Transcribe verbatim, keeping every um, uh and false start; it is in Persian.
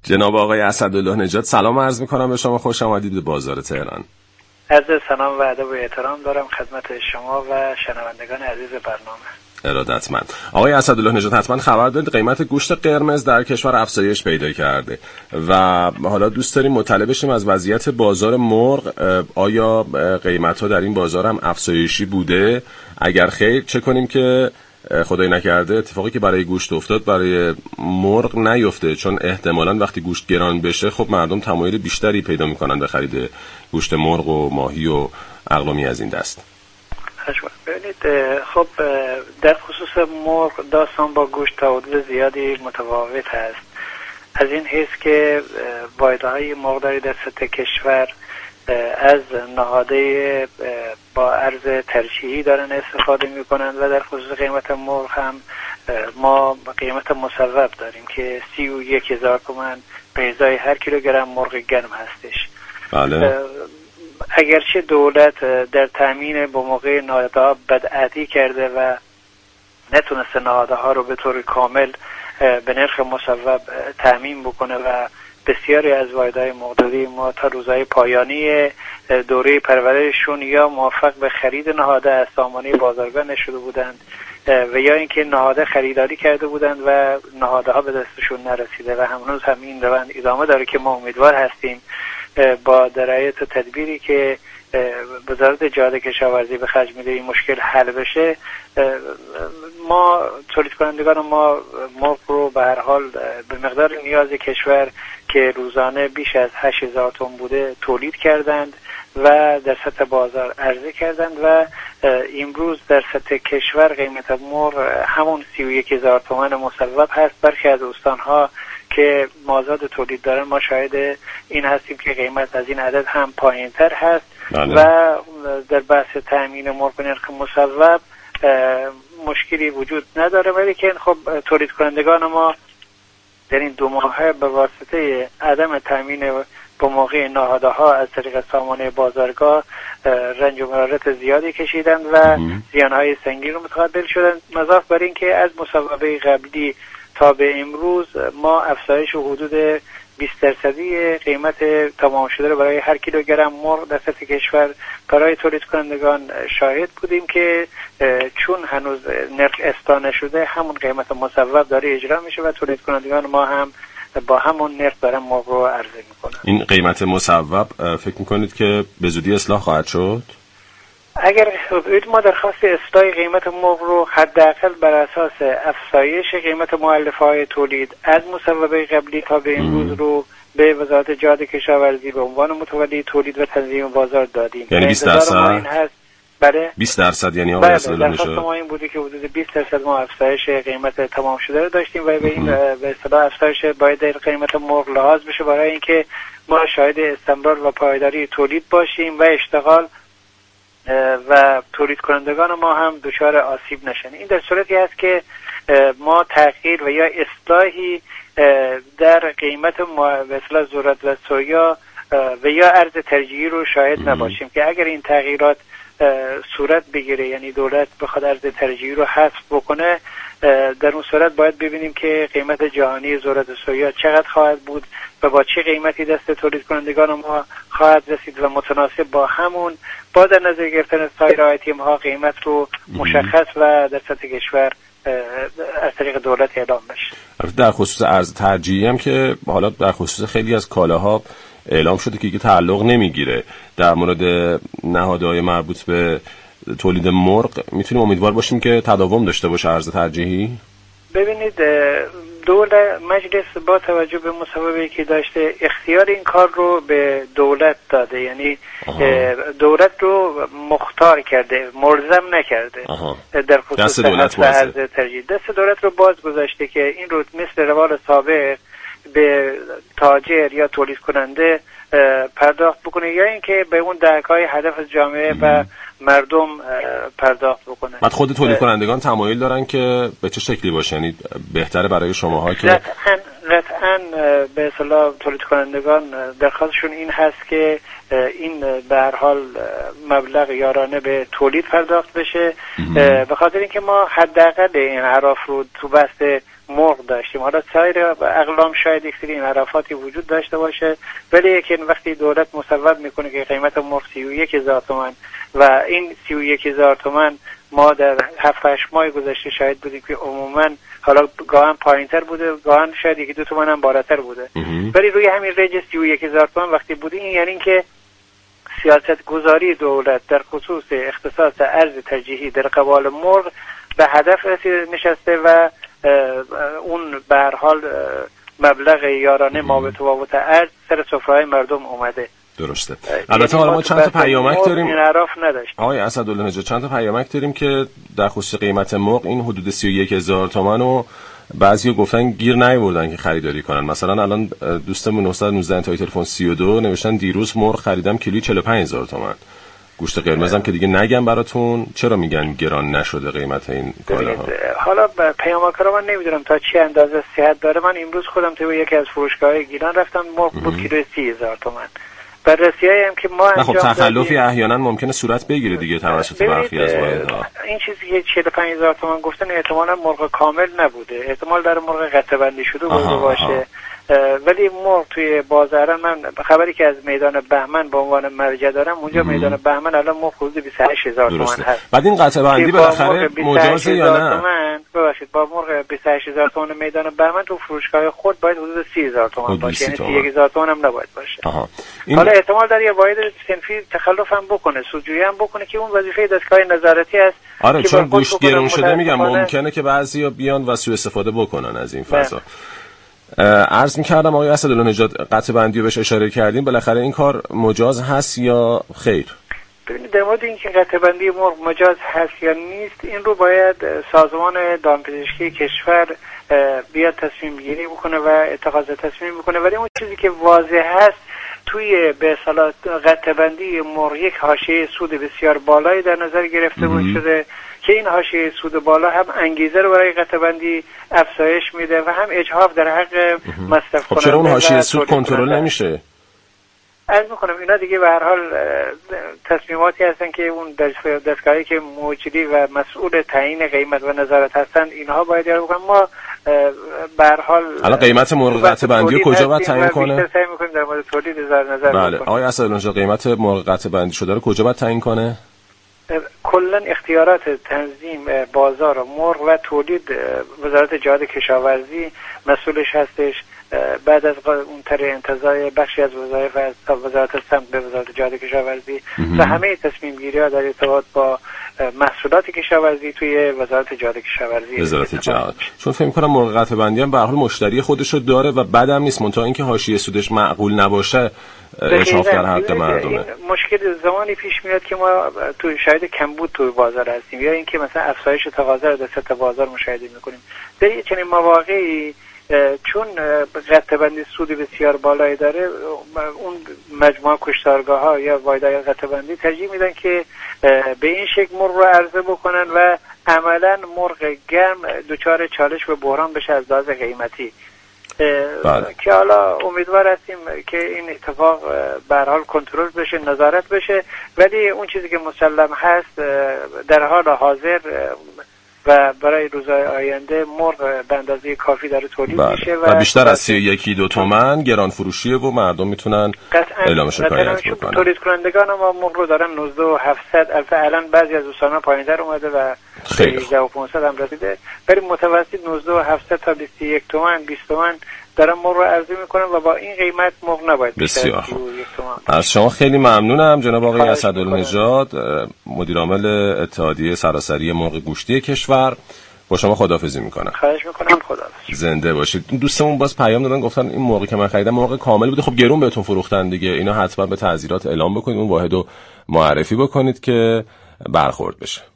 جناب آقای اسدالله نژاد، سلام عرض میکنم به شما، خوش آمدید به بازار تهران. عرض سلام و ادب و احترام دارم خدمت شما و شنوندگان عزیز برنامه. ارادتمند. آقای اسدالله نژاد، حتما خبر دارید قیمت گوشت قرمز در کشور افزایش پیدا کرده و حالا دوست داریم مطلع بشیم از وضعیت بازار مرغ. آیا قیمت‌ها در این بازار هم افزایشی بوده؟ اگر خیر چه کنیم که خدای نکرده اتفاقی که برای گوشت افتاد برای مرغ نیفته، چون احتمالاً وقتی گوشت گران بشه خب مردم تمایل بیشتری پیدا میکنن به خرید گوشت مرغ و ماهی و اقلامی از این دست. ببینید، خب در خصوص مرغ داستان با گوشت تا حدود زیادی متفاوت هست، از این حیث که واحدهای مرغداری در سطح کشور از نهاده با ارز ترجیحی دارن استفاده میکنن و در خصوص قیمت مرغ هم ما قیمت مصوب داریم که سی و یک هزار تومان به ازای هر کیلوگرم مرغ گرم هستش. بله. اگرچه دولت در تامین با موقع نهاده ها بدعتی کرده و نتونسته نهاده ها رو به طور کامل به نرخ مصوب تامین بکنه و بسیاری از واحدهای مرغداری ما تا روزهای پایانی دوره پرورششون یا موفق به خرید نهاده از سامانه بازارگاه نشده بودند و یا اینکه نهاده خریداری کرده بودند و نهاده ها به دستشون نرسیده و هنوز هم این روند ادامه داره که ما امیدوار هستیم با درایت و تدبیری که وزارت جهاد کشاورزی به خرج میده این مشکل حل بشه. ما تولید کنندگان ما مرغ رو به هر حال به مقدار نیاز کشور که روزانه بیش از هشت هزار تن بوده تولید کردند و در سطح بازار عرضه کردند و امروز در سطح کشور قیمت مرغ همون سی و یک هزار تومان مصوب هست. برخی از استانها که مازاد تولید دارن ما شاهد این هستیم که قیمت از این عدد هم پایین تر هست. بله. و در بحث تامین مرغ نرخ مصوب مشکلی وجود نداره، ولی که خب تولید کنندگان ما در این دو ماه به واسطه عدم تامین با موقع نهاده ها از طریق سامانه بازارگاه رنج و مرارت زیادی کشیدند و زیانهای سنگین رو متقبل شدند. مضاف بر این که از مصوبه قبلی تا به امروز ما افزایش حدود بیست درصدی قیمت تمام شده رو برای هر کیلوگرم مرغ در سطح کشور برای تولید کنندگان شاهد بودیم که چون هنوز نرخ اصلاح نشده همون قیمت مصوب داره اجرا میشه و تولید کنندگان ما هم با همون نرخ دارن مرغ رو عرضه میکنن. این قیمت مصوب فکر میکنید که به زودی اصلاح خواهد شد؟ اگر ما درخواست اصلاح قیمت مرغ رو حداقل بر اساس افزایش قیمت مؤلفه‌های تولید از مصوبه قبلی تا به امروز رو به وزارت جهاد کشاورزی به عنوان متولی تولید و تنظیم بازار دادیم. یعنی بیست درصد؟ بله. بیست درصد یعنی آقای اسدالله نژاد. درخواست ما این بوده که حدود بیست درصد ما افزایش قیمت تمام شده رو داشتیم و به این به اصطلاح افزایش باید در قیمت مرغ لحاظ بشه برای اینکه ما شاهد استمرار و پایداری تولید باشیم و اشتغال و تولید کنندگان ما هم دچار آسیب نشن. این در صورتی هست که ما تغییر و یا اصلاحی در قیمت به اصطلاح ذرت و سویا و یا ارز ترجیحی رو شاهد نباشیم که اگر این تغییرات صورت بگیره، یعنی دولت بخواد ارز ترجیحی رو حذف بکنه، در اون صورت باید ببینیم که قیمت جهانی ذرت سویا چقدر خواهد بود و با چه قیمتی دست تولید کنندگان ما خواهد رسید و متناسب با همون با در نظر گرفتن سایر آیتم ها قیمت رو مشخص و در سطح کشور از طریق دولت اعلام بشه. در خصوص ارز ترجیحی هم که حالا در خصوص خیلی از کالاها اعلام شده که دیگه تعلق نمیگیره، در مورد نهادهای مربوط به تولید مرغ میتونیم امیدوار باشیم که تداوم داشته باشه ارز ترجیحی؟ ببینید، دولت مجلس با توجه به مصوبه‌ای که داشته اختیار این کار رو به دولت داده، یعنی آها. دولت رو مختار کرده، ملزم نکرده. آها. در خصوص ارز ترجیحی دست دولت رو باز گذاشته که این رو مثل روال سابق به تاجر یا تولید کننده پرداخت بکنه یا اینکه به اون دهک‌های هدف جامعه و مردم پرداخت بکنه. بعد خود تولید کنندگان تمایل دارن که به چه شکلی باشه؟ یعنی بهتره برای شماها که قطعاً قطعاً به اصطلاح تولید کنندگان درخواستشون این هست که این به هر حال مبلغ یارانه به تولید پرداخت بشه، به خاطر اینکه ما حداقل این اعراف رو تو بحث مرغ داشتیم. حالا سایر اقلام شاید یک سری انحرافاتی وجود داشته باشه، ولی یکی وقتی دولت مصوب میکنه که قیمت مرغ سی و یک هزار تومان و این سی و یک هزار تومان ما در هفت هشت ماه گذشته شاید بودیم که عموما حالا گاهن پایینتر بوده، گاهن شاید یکی دو تومان هم بالاتر بوده، ولی روی همین رنج سی و یک هزار تومان وقتی بودیم، این یعنی که سیاست گذاری دولت در خصوص اختصاص ارز ترجیحی در قبال مرغ به هدف نشسته و اون به هر حال مبلغ یارانه ما به تفاوت ارز سر سفره‌های مردم اومده. درسته. البته حالا ما چند تا پیامک داریم. انحراف نداشت. آقای اسدالله نژاد چند تا پیامک داریم که در خصوص قیمت مرغ این حدود سی و یک هزار تومان رو بعضیا گفتن گیر نیاوردن که خریداری کنن. مثلا الان دوستمون نهصد و نوزده انتهای تلفن سی و دو نوشتن دیروز مرغ خریدم کیلویی چهل و پنج هزار تومان. گوشت قرمزم که دیگه نگم براتون، چرا میگن گران نشده قیمت این کالاها؟ حالا پیامک رو من نمیدونم تا چه اندازه صحت داره. من امروز خودم تو یکی از فروشگاه‌های گیلان رفتم، مرغ بود کیلویی سی هزار تومان. بررسی‌هایی هم که ما انجام دادیم، خب تخلفی احیانا ممکنه صورت بگیره دیگه توسط برخی از واحدها. این چیزی که چهل و پنج هزار تومان گفتن احتمالاً مرغ کامل نبوده، احتمال داره مرغ قطعه بندی شده بوده باشه. ولی مرغ توی بازار، من خبری که از میدان بهمن به عنوان مرجع دارم، اونجا ام. میدان بهمن الان مرغ حدود بیست و هشت هزار تومان هست. بعد این قطعه بندی بالاخره مجازه یا نه؟ ببخشید با مرغ بیست و هشت هزار تومان میدان بهمن تو فروشگاه خود باید حدود سی هزار تومان باشه، یعنی سی و یک هزار تومان هم نباید باشه. آها. این... حالا احتمال داره یه واحد صنفی تخلف هم بکنه، سودجویی هم بکنه که اون وظیفه دستگاه نظارتی است. آره چون گوشت گرون شده میگم ممکنه که بعضیا بیان و سوء استفاده بکنن از این فضا. عرض می‌کردم آقای اسدالله نژاد قطعه بندی رو بهش اشاره کردیم، بالاخره این کار مجاز هست یا خیر؟ ببینید در مورد اینکه قطعه بندی مرغ مجاز هست یا نیست، این رو باید سازمان دامپزشکی کشور بیاد تصمیم گیری بکنه و اتخاذ تصمیم بکنه، ولی اون چیزی که واضح هست توی به اصطلاح قطعه بندی مرغ یک حاشیه سود بسیار بالایی در نظر گرفته شده که این حاشیه سود بالا هم انگیزه رو برای قطعه بندی افزایش میده و هم اجحاف در حق مصرف کننده. خب چرا اون حاشیه سود کنترل نمیشه؟ عرض میکنم اینا دیگه به هر حال تصمیماتی هستن که اون دستگاهی که موجودی و مسئول تعیین قیمت و نظارت هستن اینها باید یاد بکنن. ما به هر حال الان قیمت مرغ قطعه بندی کجا باید تعیین کنه؟ بیشتر سعی میکنیم در مورد تولید اظهار نظر بکنیم. بله آقای اسدالله نژاد قیمت مرغ قطعه بندی شده رو کجا باید تعیین کنه؟ کلا اختیارات تنظیم بازار مرغ و تولید وزارت جهاد کشاورزی مسئولش هستش. بعد از اون طریق انتزاع بخشی از وظایف از وزارت سمت به وزارت جهاد کشاورزی و همه تصمیم گیری ها در ارتباط با محصولات کشاورزی توی وزارت جهاد کشاورزی وزارت جهاد. چون فکر می‌کنم مرغ قطعه بندی هم به هر حال مشتری خودشو داره و بعدم نیست، منتها اینکه حاشیه سودش معقول نباشه اجحاف در حق مردمه. مشکل زمانی پیش میاد که ما تو شاید کمبود تو بازار هستیم یا اینکه مثلا افزایش تقاضا رو در سطح بازار مشاهده می‌کنیم. در چنین مواقعی چون قطعه بندی سود بسیار بالایی داره، اون مجموعه کشتارگاه ها یا واحدهای قطعه بندی ترجیح میدن که به این شکل مرغ رو عرضه بکنن و عملا مرغ گرم دچار چالش و بحران بشه از لحاظ قیمتی. بله. که حالا امیدوار هستیم که این اتفاق به هر حال کنترل بشه، نظارت بشه، ولی اون چیزی که مسلم هست در حال حاضر و برای روزهای آینده مرغ به اندازه کافی داره تولید بله. میشه و, و بیشتر از یکی دو تومن گران فروشیه و مردم میتونن اعلام شکایت بکنن. تولید کنندگان ما مرغ رو دارن نوزده و هفتصد، البته الان بعضی از دوستان پایین‌تر اومده و هجده و پانصد هم رسیده، ولی متوسط نوزده و هفتصد تا بیست و یک تومن بیست تومن دارن مرغ رو عرضه میکنن و با این قیمت مرغ نباید بسیار خوب. از شما خیلی ممنونم جناب آقای اسدالله نژاد، مدیر عامل اتحادیه سراسری مرغ گوشتی کشور. با شما خداحافظی میکنم. خواهش میکنم، خداحافظ. زنده باشید. دوستمون باز پیام دادن گفتن این مرغی که من خریدم مرغ کامل بوده. خب گرون بهتون فروختن دیگه. اینا حتما به تعزیرات اعلام بکنید، اون واحدو معرفی بکنید که برخورد بشه.